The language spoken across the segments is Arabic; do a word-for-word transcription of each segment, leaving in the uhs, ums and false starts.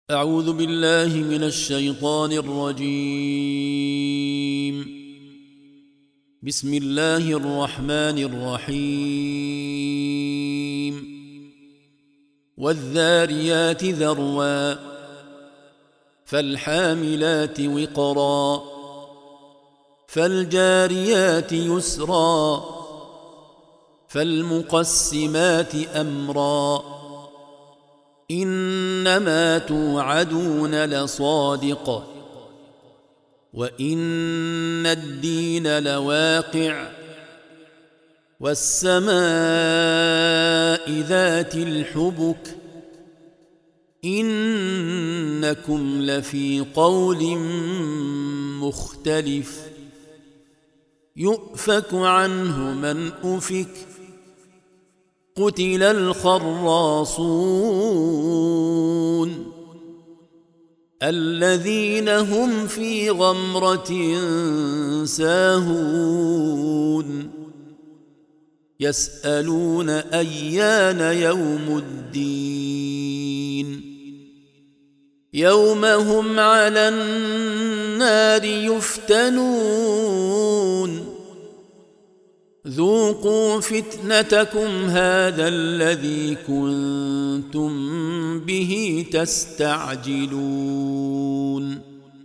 أعوذ بالله من الشيطان الرجيم. بسم الله الرحمن الرحيم. والذاريات ذروا فالحاملات وقرا فالجاريات يسرا فالمقسمات أمرا إنما توعدون لصادق وإن الدين لواقع والسماء ذات الحبك إنكم لفي قول مختلف يؤفك عنه من أفك قتل الخراصون الذين هم في غمرة ساهون يسألون أيان يوم الدين يوم هم على النار يفتنون ذوقوا فتنتكم هذا الذي كنتم به تستعجلون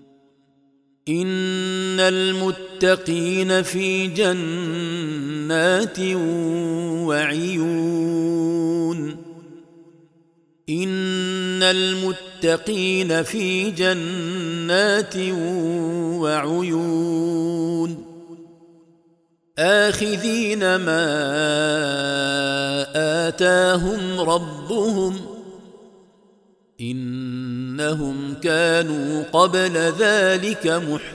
إن المتقين في جنات وعيون إن المتقين في جنات وعيون آخذين ما آتاهم ربهم إنهم كانوا قبل ذلك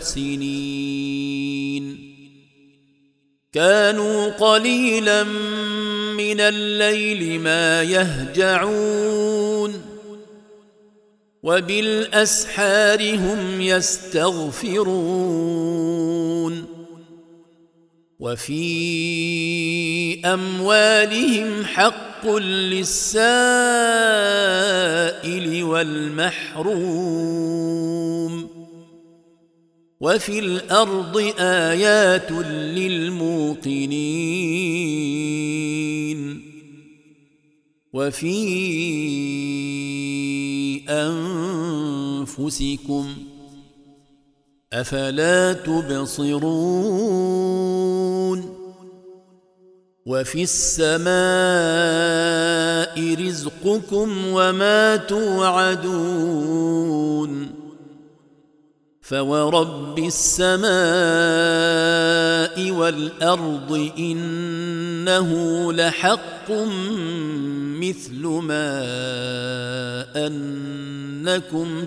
محسنين كانوا قليلا من الليل ما يهجعون وبالأسحار هم يستغفرون وفي أموالهم حق للسائل والمحروم وفي الأرض آيات للموقنين وفي أنفسكم أفلا تبصرون وفي السماء رزقكم وما توعدون فورب السماء والأرض إنه لحق مثل ما أنكم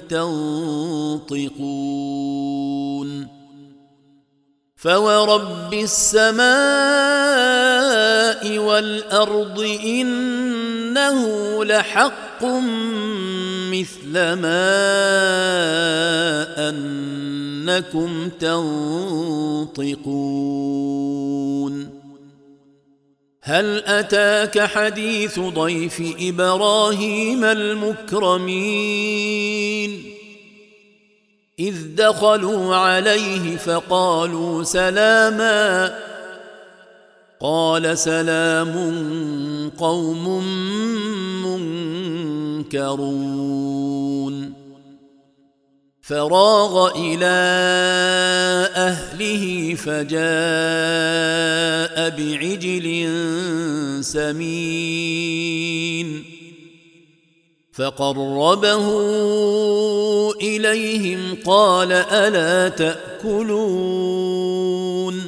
تنطقون فورب السماء والأرض إنه لحق مثل ما أنكم تنطقون هل أتاك حديث ضيف إبراهيم المكرمين إذ دخلوا عليه فقالوا سلاما قال سلام قوم منكرون فراغ إلى أهله فجاء بعجل سمين فقربه إليهم قال ألا تأكلون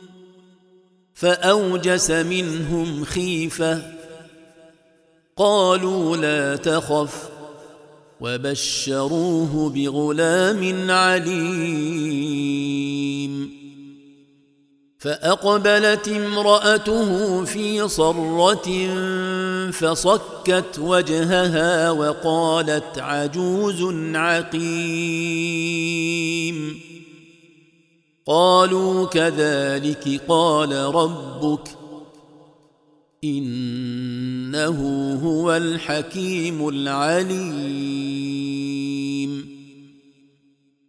فأوجس منهم خيفة قالوا لا تخف وبشروه بغلام عليم فأقبلت امرأته في صرة فصكت وجهها وقالت عجوز عقيم قالوا كذلك قال ربك إنه هو الحكيم العليم.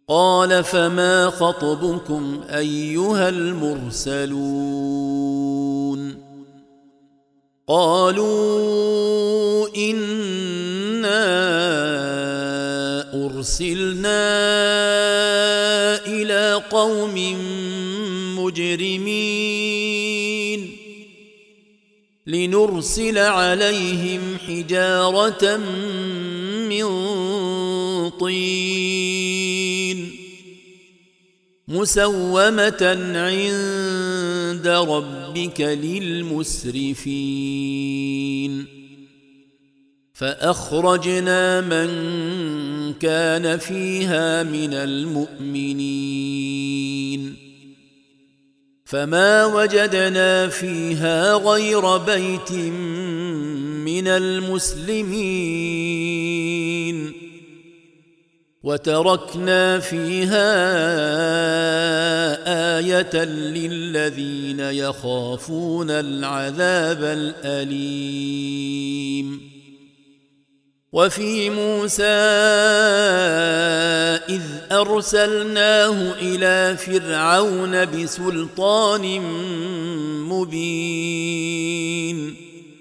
قال فما خطبكم أيها المرسلون قالوا إنا أرسلنا إلى قوم مجرمين لنرسل عليهم حجارة من طين مسومة عند ربك للمسرفين فأخرجنا من كان فيها من المؤمنين فما وجدنا فيها غير بيت من المسلمين وتركنا فيها آية للذين يخافون العذاب الأليم وفي موسى إذ أرسلناه إلى فرعون بسلطان مبين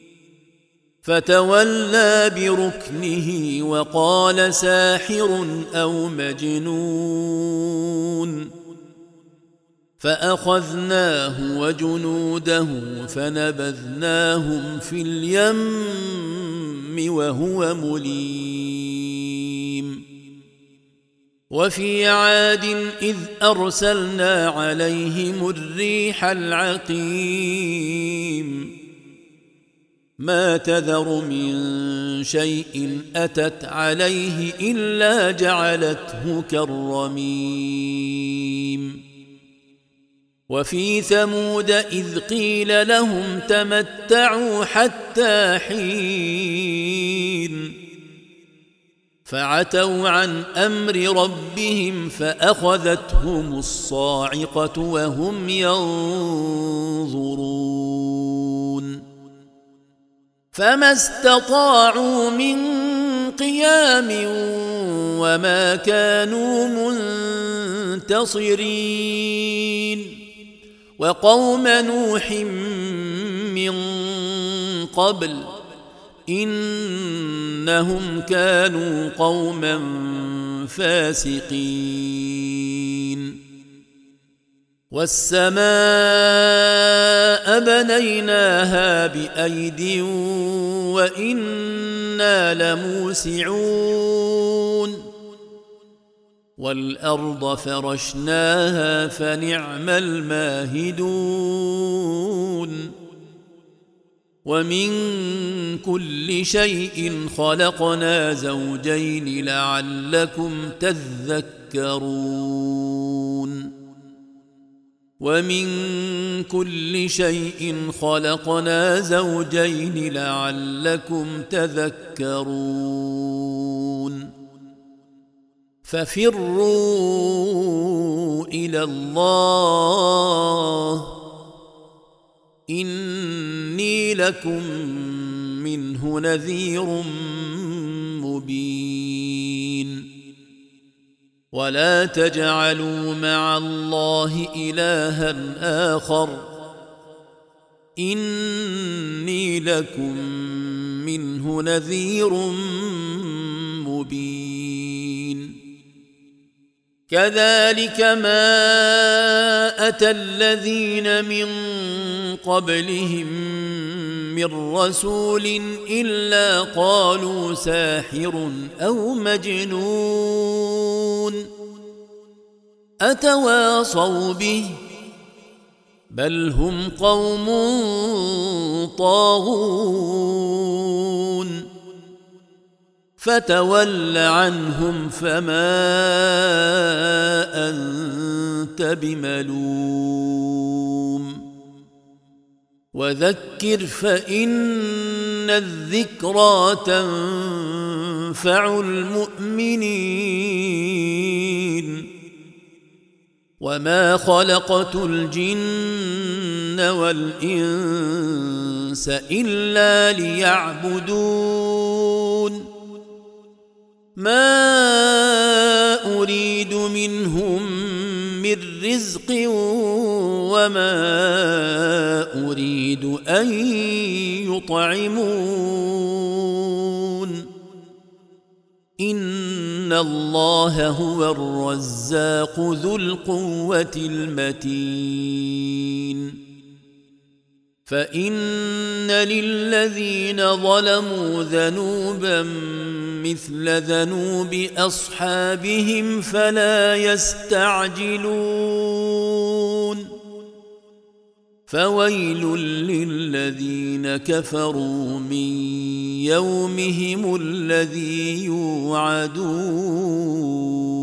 فتولى بركنه وقال ساحر أو مجنون فأخذناه وجنوده فنبذناهم في اليم وهو مليم وفي عاد إذ أرسلنا عليهم الريح العقيم ما تذر من شيء أتت عليه إلا جعلته كالرميم وفي ثمود إذ قيل لهم تمتعوا حتى حين فعتوا عن أمر ربهم فأخذتهم الصاعقة وهم ينظرون فما استطاعوا من قيام وما كانوا منتصرين وقوم نوح من قبل إنهم كانوا قوما فاسقين والسماء بنيناها بأيد وإنا لموسعون والأرض فرشناها فنعم الماهدون ومن كل شيء خلقنا زوجين لعلكم تذكرون ومن كل شيء خلقنا زوجين لعلكم تذكرون ففروا إلى الله إني لكم منه نذير مبين ولا تجعلوا مع الله إلها آخر إني لكم منه نذير مبين كذلك ما أتى الذين من قبلهم من رسول إلا قالوا ساحر أو مجنون أتواصوا به بل هم قوم طاغون فتول عنهم فما أنت بملوم وذكر فإن الذكرى تنفع المؤمنين وما خلقت الجن والإنس إلا ليعبدون ما أريد منهم من رزق وما أريد أن يطعمون إن الله هو الرزاق ذو القوة المتين فإن للذين ظلموا ذنوبا مثل ذنوب أصحابهم فلا يستعجلون فويل للذين كفروا من يومهم الذي يوعدون